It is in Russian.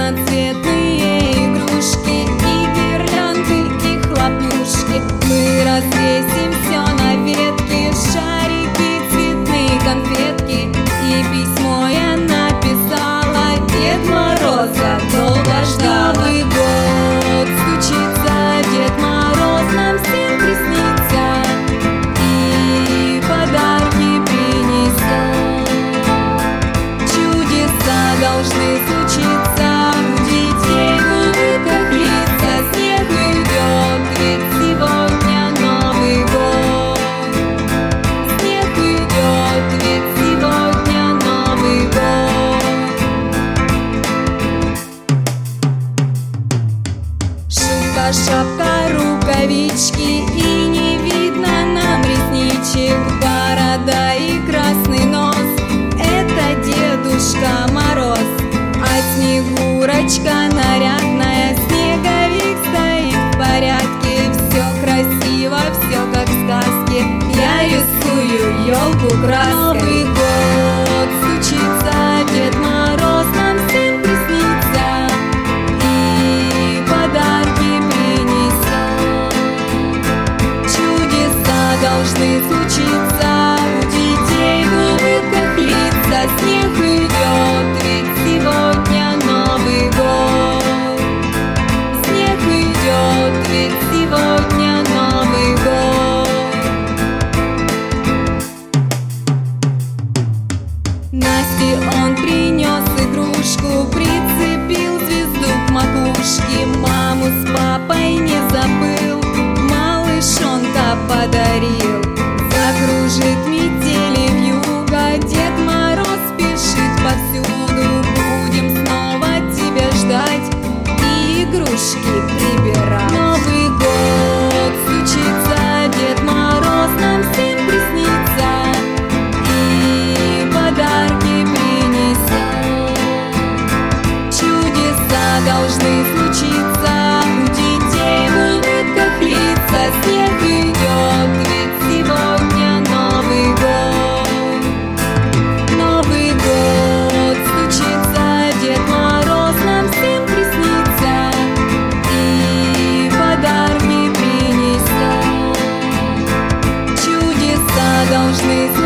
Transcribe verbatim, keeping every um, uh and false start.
разноцветные игрушки, и гирлянды, и хлопушки. Мы развесим все на ветке, шарики, цветные конфетки. И письмо я написала, Дед Мороза долго ждала. Новый год стучится, Дед Мороз нам всем приснится и подарки принесет. Чудеса должны случиться, у детей в улыбках лица. Снег идет, ведь сегодня Новый год. Снег идет, ведь сегодня Новый год. Шубка, шапка, рукавички, и не видно нам ресничек. Борода и красный нос — это Дедушка Мороз. А Снегурочка нарядная, снеговик стоит в порядке. Все красиво, все как в сказке, я рисую елку краской. Новый год стучится, Дед Мороз нам всем приснится и подарки принесет. Чудеса должны случиться, у детей в улыбках лица. Снег идет, ведь сегодня Новый год. Снег идет, ведь сегодня Новый год. Насте он принес игрушку, прицепил звезду к макушке. Маму с папой не забыл, малышонка подарил. Закружит метели вьюга, Дед Мороз спешит повсюду. Будем снова тебя ждать и игрушки прибирать. Новый год стучится, Дед Мороз нам всем приснится и подарки принесет. Чудеса должны случиться, у детей в улыбках лица. Снег идет, ведь сегодня Новый год. Новый год стучится, Дед Мороз нам всем приснится и подарки принесет. Чудеса должны